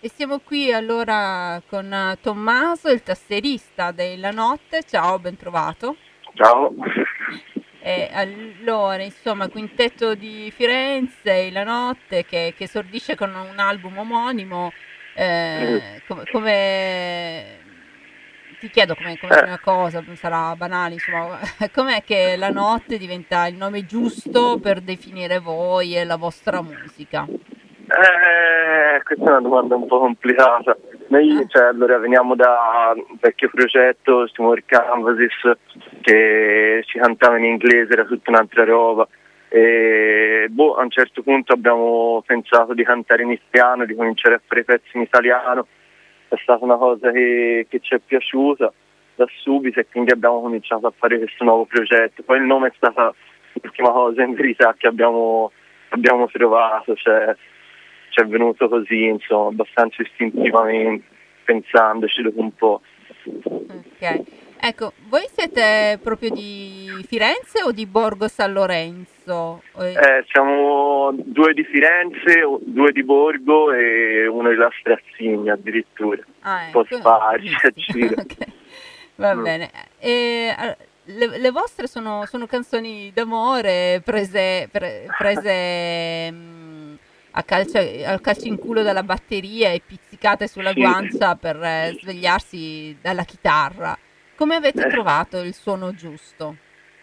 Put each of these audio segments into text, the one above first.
E siamo qui allora con Tommaso, il tastierista della notte. Ciao, ben trovato. Ciao. E allora, insomma, quintetto di Firenze, La Notte, che esordisce con un album omonimo. Ti chiedo come Eh, prima cosa, sarà banale, insomma, com'è che La Notte diventa il nome giusto per definire voi e la vostra musica? questa è una domanda un po' complicata. Noi, Ah, allora, veniamo da un vecchio progetto, Seymour Canvases, che si cantava in inglese, era tutta un'altra roba. E a un certo punto abbiamo pensato di cantare in italiano, di cominciare a fare pezzi in italiano. È stata una cosa che ci è piaciuta da subito e quindi abbiamo cominciato a fare questo nuovo progetto. Poi il nome è stata l'ultima cosa in verità che abbiamo trovato, ci è venuto così, insomma, abbastanza istintivamente, pensandoci dopo un po'. ok. Ecco, voi siete proprio di Firenze o di Borgo San Lorenzo? Siamo due di Firenze, due di Borgo e uno di La Strazzigna addirittura, un Ah, po' ecco, sparsi a misti. giro. Ok, va Mm. bene. Le vostre sono canzoni d'amore prese al calcio in culo dalla batteria e pizzicate sulla Sì. guancia per svegliarsi dalla chitarra. Come avete Eh, trovato il suono giusto?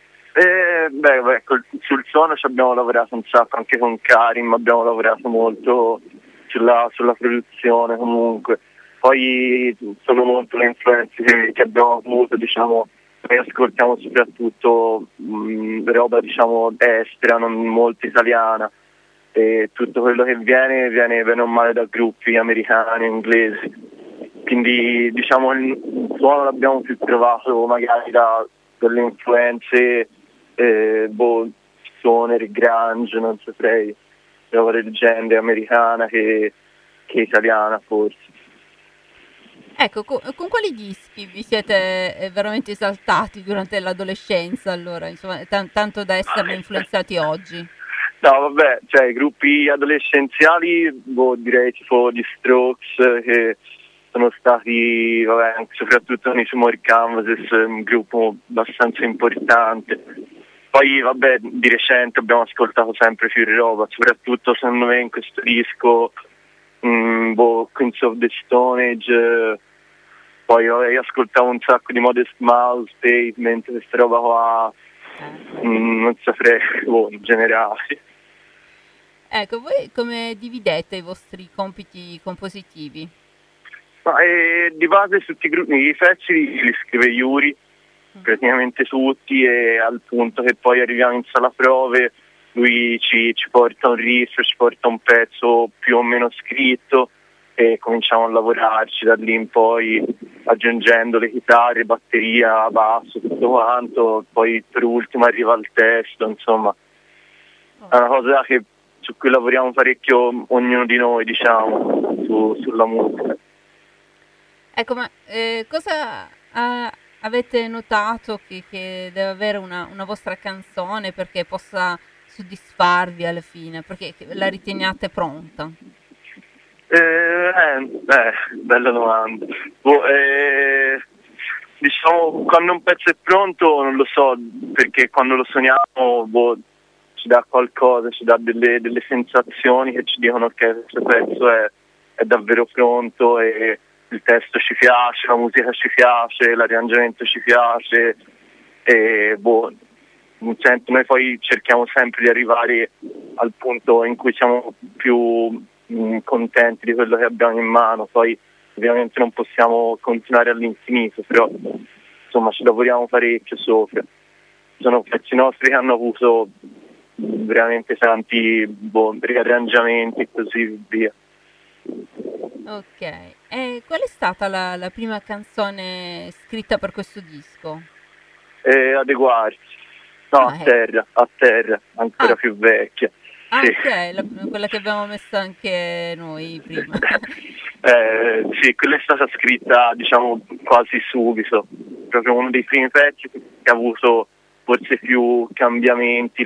sul suono ci abbiamo lavorato un sacco, anche con Karim abbiamo lavorato molto sulla produzione comunque. Poi sono molto le influenze che abbiamo avuto, diciamo, noi ascoltiamo soprattutto roba diciamo estera, non molto italiana, e tutto quello che viene bene o male da gruppi americani, inglesi. Quindi diciamo il suono l'abbiamo più trovato magari da delle influenze stoner, grunge, non saprei, roba del genere americana che italiana forse. Ecco, con quali dischi vi siete veramente esaltati durante l'adolescenza, allora, insomma, tanto da esserne influenzati oggi? No, vabbè, i gruppi adolescenziali, direi tipo gli Strokes, che sono stati, vabbè, anche soprattutto nei Seymour Canvases, un gruppo abbastanza importante. Poi, vabbè, di recente abbiamo ascoltato sempre più roba, soprattutto secondo me in questo disco, Queens of the Stone Age, poi vabbè, io ascoltavo un sacco di Modest Mouse, Pavement, questa roba qua, non saprei, in generale. Ecco, voi come dividete i vostri compiti compositivi? Ma di base tutti i pezzi li scrive Yuri, Mhm. praticamente tutti, e al punto che poi arriviamo in sala prove, lui ci porta un riff, ci porta un pezzo più o meno scritto e cominciamo a lavorarci da lì in poi, aggiungendo le chitarre, batteria, basso, tutto quanto, poi per ultimo arriva il testo, insomma, è una cosa su cui lavoriamo parecchio ognuno di noi, diciamo, sulla musica. Ecco, ma cosa avete notato che deve avere una vostra canzone perché possa soddisfarvi alla fine, perché la riteniate pronta? Bella domanda. Diciamo, quando un pezzo è pronto non lo so, perché quando lo suoniamo, ci dà qualcosa, ci dà delle sensazioni che ci dicono che questo pezzo è davvero pronto e il testo ci piace, la musica ci piace, l'arrangiamento ci piace e noi poi cerchiamo sempre di arrivare al punto in cui siamo più contenti di quello che abbiamo in mano, poi ovviamente non possiamo continuare all'infinito, però insomma ci lavoriamo parecchio sopra. Sono pezzi nostri che hanno avuto veramente tanti riarrangiamenti e così via. Ok, e qual è stata la prima canzone scritta per questo disco? E adeguarsi, no, Ah, ecco. a terra, ancora Ah, più vecchia, ah, sì. ok, quella che abbiamo messo anche noi prima. Sì, quella è stata scritta, diciamo, quasi subito, proprio uno dei primi pezzi che ha avuto forse più cambiamenti,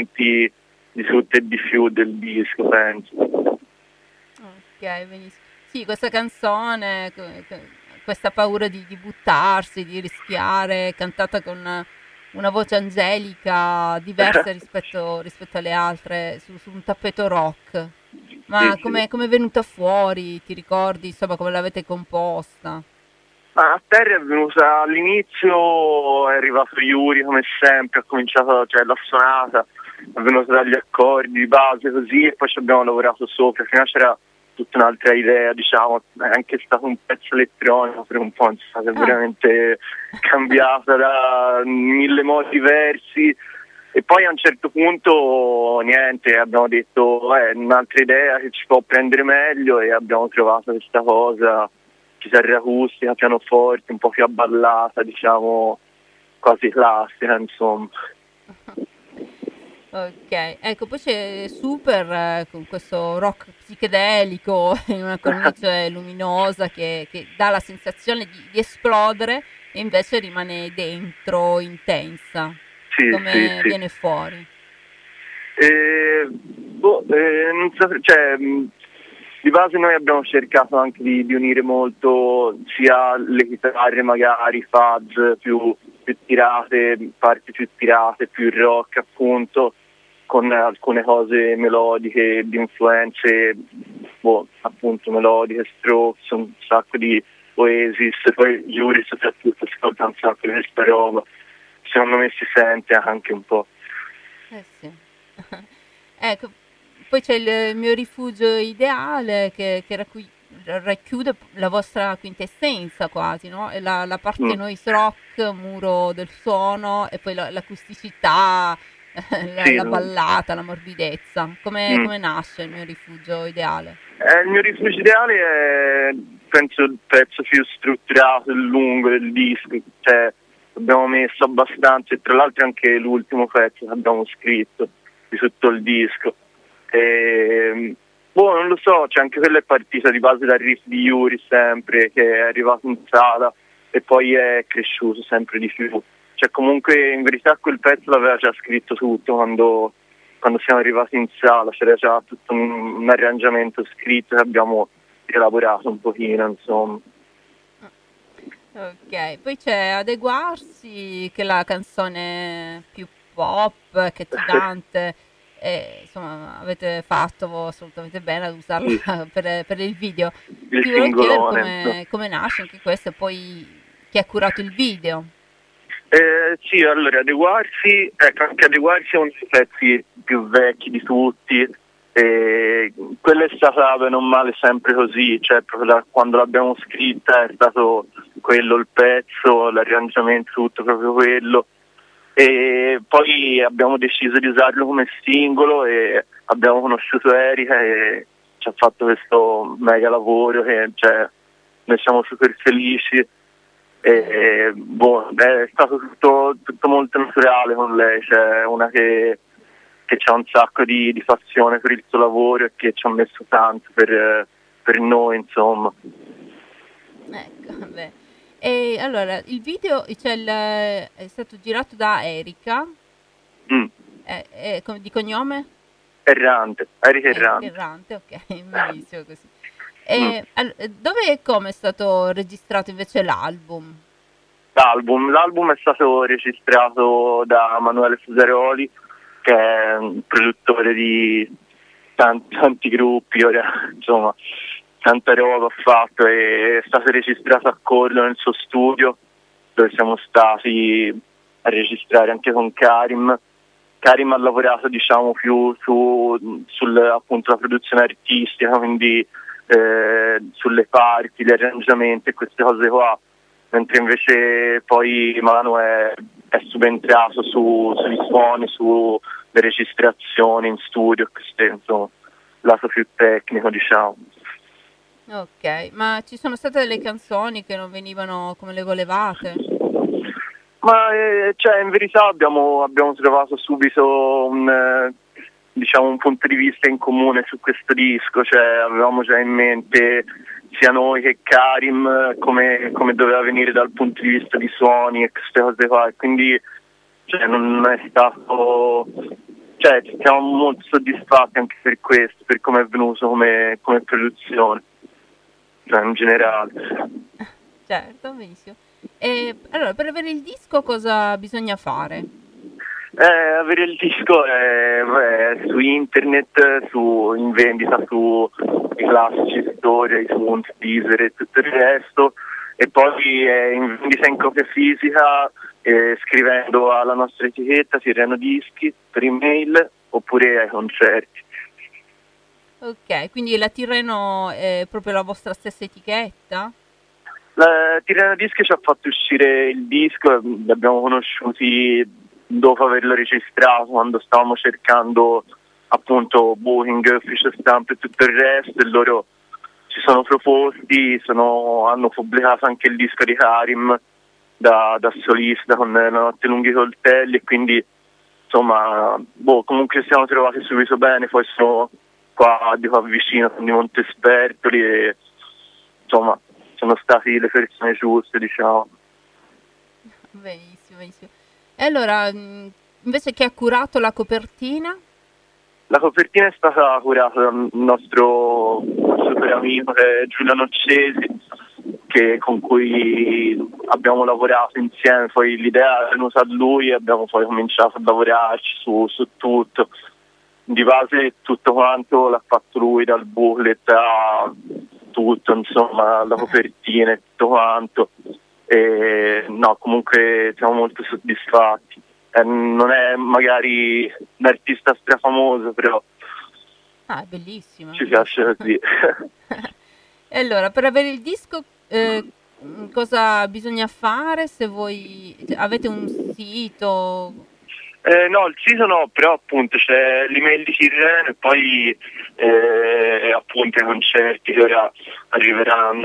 riarrangiamenti di tutto e di più del disco, penso. Ok, benissimo. Sì, questa canzone, questa paura di buttarsi, di rischiare, cantata con una voce angelica diversa rispetto alle altre, su un tappeto rock. Sì, Ma sì. come è venuta fuori? Ti ricordi, insomma, come l'avete composta? Ma a terra è venuta all'inizio, è arrivato Yuri come sempre, ha cominciato, cioè l'ha suonata, è venuta dagli accordi di base così e poi ci abbiamo lavorato sopra, fino a c'era tutta un'altra idea, diciamo, è anche stato un pezzo elettronico per un po', insomma, è Ah, veramente cambiata da mille modi diversi e poi a un certo punto niente, abbiamo detto un'altra idea che ci può prendere meglio e abbiamo trovato questa cosa, chitarra acustica, pianoforte, un po' più abballata, diciamo, quasi classica, insomma. ok. Ecco, poi c'è Super con questo rock psichedelico in una cornice luminosa che dà la sensazione di esplodere e invece rimane dentro, intensa. Sì, sì, Come sì. viene fuori? Non so, cioè, di base noi abbiamo cercato anche di unire molto sia le chitarre magari, fuzz più tirate, parti più tirate, più rock appunto, con alcune cose melodiche, di influenze appunto melodiche, Strokes, un sacco di Oasis, poi Yuri soprattutto ascolta un sacco di questa roba, secondo me si sente anche un po'. Eh sì. Ecco, poi c'è il mio rifugio ideale racchiude la vostra quintessenza quasi, no? È la parte Mm. noise rock, muro del suono e poi l'acusticità, Sì, la ballata, la morbidezza. mm. Come nasce il mio rifugio ideale? Il mio rifugio ideale è, penso, il pezzo più strutturato e lungo del disco, cioè abbiamo messo abbastanza, e tra l'altro anche l'ultimo pezzo che abbiamo scritto di tutto il disco. Non lo so, cioè anche quella è partita di base dal riff di Yuri sempre, che è arrivato in sala e poi è cresciuto sempre di più. Cioè comunque in verità quel pezzo l'aveva già scritto tutto quando siamo arrivati in sala, c'era già tutto un arrangiamento scritto che abbiamo elaborato un pochino, insomma. Ok, poi c'è Adeguarsi, che è la canzone più pop, cattivante, e insomma avete fatto assolutamente bene ad usarla Sì, per il video. il Ti volevo chiedere singolone. No? come nasce anche questo e poi chi ha curato il video. Sì, allora adeguarsi, ecco, anche adeguarsi è uno dei pezzi più vecchi di tutti, quella è stata bene o male sempre così, cioè proprio da quando l'abbiamo scritta è stato quello il pezzo, l'arrangiamento, tutto proprio quello, e poi abbiamo deciso di usarlo come singolo e abbiamo conosciuto Erika e ci ha fatto questo mega lavoro che cioè, noi siamo super felici. Sì. È stato tutto molto naturale con lei, cioè una che ha un sacco di passione per il suo lavoro e che ci ha messo tanto per noi, insomma. Ecco, beh. E allora, il video è stato girato da Erika, Mm. di cognome? Errante, Erika Erika Errante. Errante, ok, benissimo così. Mm. Dove e come è stato registrato invece l'album? L'album è stato registrato da Manuele Fusaroli, che è un produttore di tanti gruppi, ora insomma tanta roba ha fatto e è stato registrato a Collo nel suo studio dove siamo stati a registrare anche con Karim. Karim ha lavorato diciamo più sulla appunto la produzione artistica, quindi sulle parti, gli arrangiamenti e queste cose qua, mentre invece poi Manu è subentrato sugli suoni, sulle registrazioni in studio, questo insomma lato più tecnico diciamo. Ok, ma ci sono state delle canzoni che non venivano come le volevate? Ma cioè, in verità abbiamo trovato subito diciamo, un punto di vista in comune su questo disco, cioè avevamo già in mente sia noi che Karim come doveva venire dal punto di vista di suoni e queste cose qua, e quindi cioè, non è stato, cioè siamo molto soddisfatti anche per questo, per come è venuto come produzione. nostra in generale. Certo, benissimo. E allora, per avere il disco cosa bisogna fare? Avere il disco è su internet, in vendita su i classici store, iTunes, Deezer e tutto il resto, e poi è in vendita in copia fisica scrivendo alla nostra etichetta Tirreno Dischi per email oppure ai concerti. Ok, quindi la Tirreno è proprio la vostra stessa etichetta? La Tirreno Dischi ci ha fatto uscire il disco, li abbiamo conosciuti dopo averlo registrato, quando stavamo cercando appunto booking, ufficio stampa e tutto il resto, e loro ci sono proposti, hanno pubblicato anche il disco di Karim da solista con La notte lunghi coltelli, e quindi insomma comunque ci siamo trovati subito bene. Poi sono di qua vicino, di Montespertoli, e insomma sono stati le persone giuste, diciamo. Benissimo, benissimo. E allora, invece, chi ha curato la copertina? La copertina è stata curata dal nostro super amico che è Giuliano Noccesi, con cui abbiamo lavorato insieme. Poi l'idea è venuta a lui e abbiamo poi cominciato a lavorarci su tutto. Di base tutto quanto l'ha fatto lui, dal booklet a tutto, insomma, la copertina e tutto quanto. E no, comunque siamo molto soddisfatti. Non è magari un artista strafamoso, però è bellissimo. Ci piace così. E allora, per avere il disco cosa bisogna fare? Se voi avete un sito? No, il sito no, però appunto c'è l'email di Tirreno e poi appunto i concerti che ora arriveranno.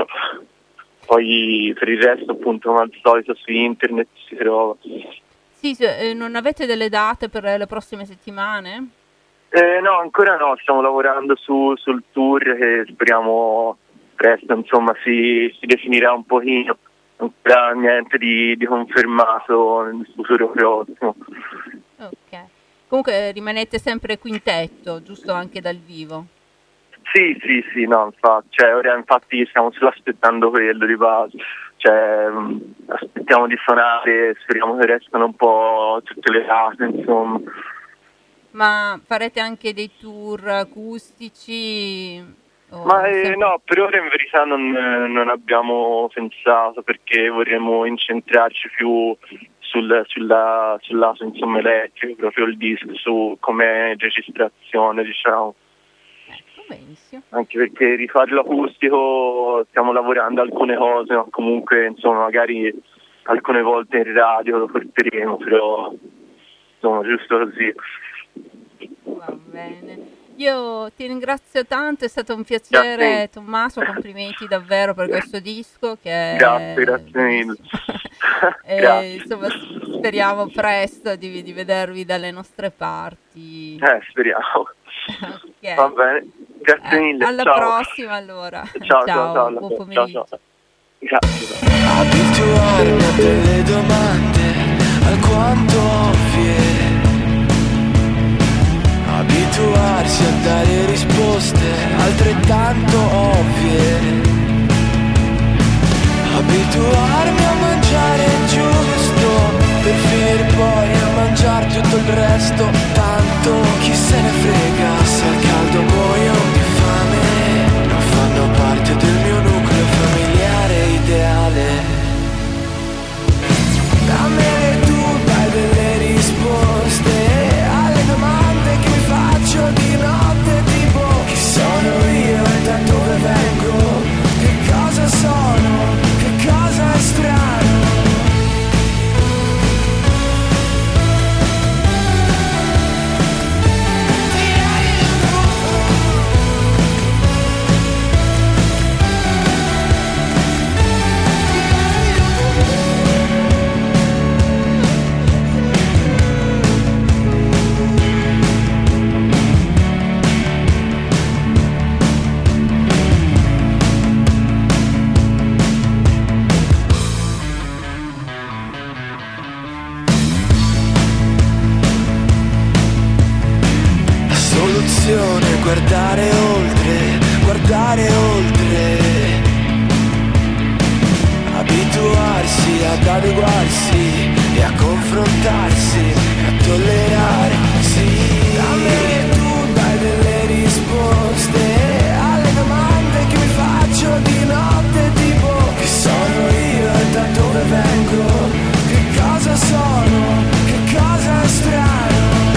Poi per il resto appunto come al solito su internet si trova. Sì, non avete delle date per le prossime settimane? No, ancora no, stiamo lavorando sul tour che speriamo presto, insomma, si definirà un pochino. Ancora niente di confermato nel futuro prossimo. Ok. Comunque rimanete sempre quintetto, giusto, anche dal vivo? Sì, no, infatti, ora infatti stiamo solo aspettando quello di base. Aspettiamo di suonare, speriamo che restano un po' tutte le date, insomma. Ma farete anche dei tour acustici? No, per ora in verità non abbiamo pensato, perché vorremmo incentrarci più sul lato, insomma, elettrico, proprio il disco, come registrazione, diciamo. Benissimo. Anche perché rifarlo acustico stiamo lavorando alcune cose, ma comunque insomma magari alcune volte in radio lo porteremo, però insomma giusto così. Va bene. Io ti ringrazio tanto, è stato un piacere. Grazie. Tommaso, complimenti davvero per questo disco che Grazie mille. Grazie. Insomma, speriamo presto di vedervi dalle nostre parti. Speriamo. Okay. Va bene, grazie mille. Alla prossima allora. Ciao. Buon pomeriggio. Ciao. Grazie. Abituarmi a delle domande alquanto ovvie, abituarsi a dare risposte altrettanto ovvie, abituarmi a mangiare il giusto per finire poi a mangiare tutto il resto. Tanto chi se ne frega se al caldo muoio di fame, non fanno parte del mio nucleo familiare ideale. Dammene tu, dai delle risposte alle domande che mi faccio di notte, tipo chi sono io e da dove vengo, che cosa sono, che cosa è strano. Ti confrontarsi e a tollerare. Sì, a me tu dai delle risposte alle domande che mi faccio di notte, tipo chi sono io e da dove vengo, che cosa sono, che cosa è strano.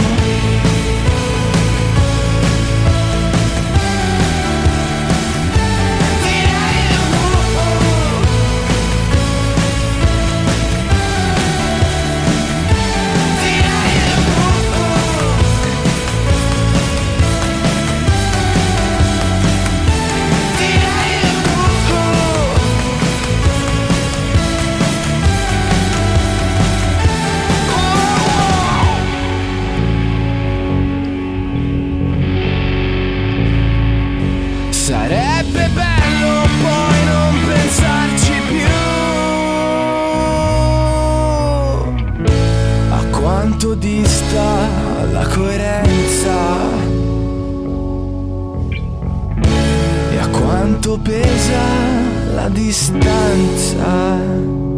Sarebbe bello poi non pensarci più a quanto dista la coerenza e a quanto pesa la distanza.